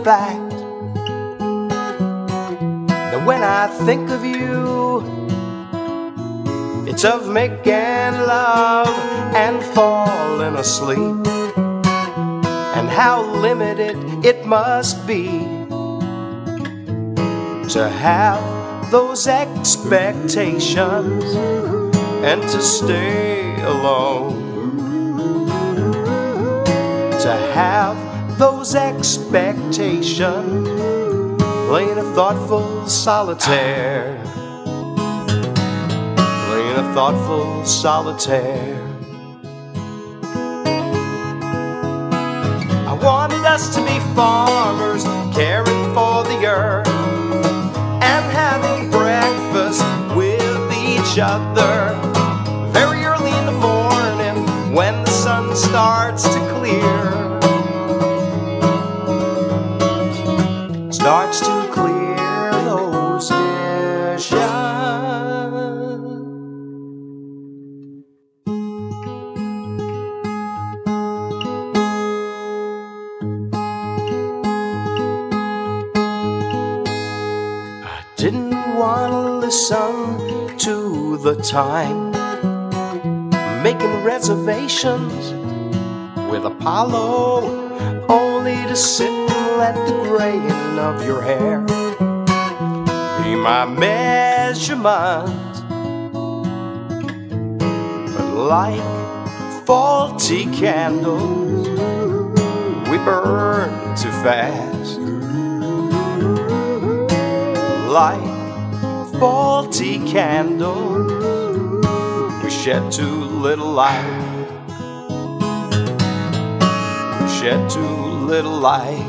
fact that when I think of you, it's of making love and falling asleep, and how limited it must be to have those expectations and to stay alone. To have those expectations, playing a thoughtful solitaire, playing a thoughtful solitaire. I wanted us to be farmers, caring for the earth and having breakfast with each other very early in the morning when the sun starts to clear. Starts to clear those dishes. I didn't want to listen to the time, making reservations with Apollo, only to sit and let the graying of your hair be my measurement. But like faulty candles, we burn too fast. Like faulty candles, we shed too little light. We shed too little light.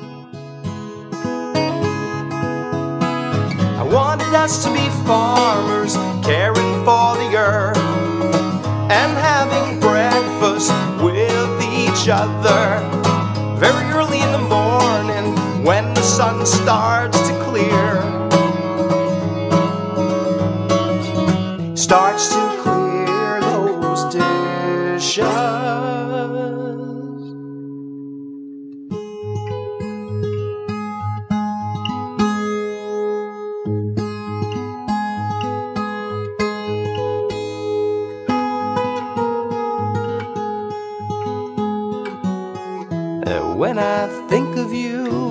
I wanted us to be farmers, caring for the earth and having breakfast with each other very early in the morning when the sun starts to clear. Starts to clear those dishes. When I think of you,